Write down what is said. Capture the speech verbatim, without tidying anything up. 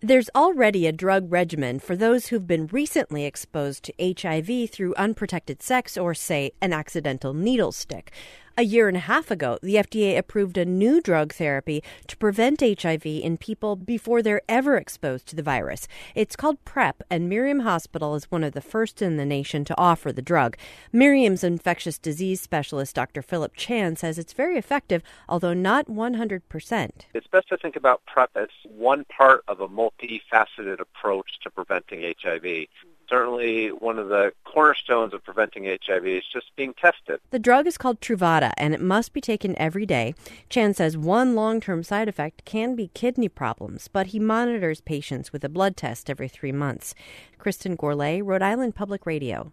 There's already a drug regimen for those who've been recently exposed to H I V through unprotected sex or, say, an accidental needle stick. A year and a half ago, the F D A approved a new drug therapy to prevent H I V in people before they're ever exposed to the virus. It's called PrEP, and Miriam Hospital is one of the first in the nation to offer the drug. Miriam's infectious disease specialist, Doctor Philip Chan, says it's very effective, although not one hundred percent. It's best to think about PrEP as one part of a multifaceted approach to preventing H I V. Certainly, one of the cornerstones of preventing H I V is just being tested. The drug is called Truvada, and it must be taken every day. Chan says one long-term side effect can be kidney problems, but he monitors patients with a blood test every three months. Kristen Gourlay, Rhode Island Public Radio.